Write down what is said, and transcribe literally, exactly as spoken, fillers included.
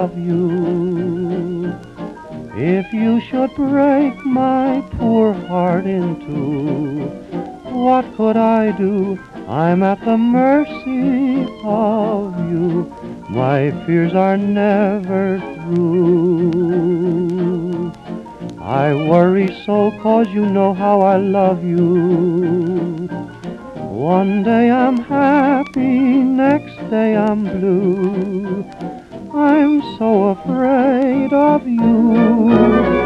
of you. If you should break my poor heart in two, what could I do? I'm at the mercy of you. My fears are never through. I worry so 'cause you know how I love you. One day I'm happy, next day I'm blue. I'm so afraid of you.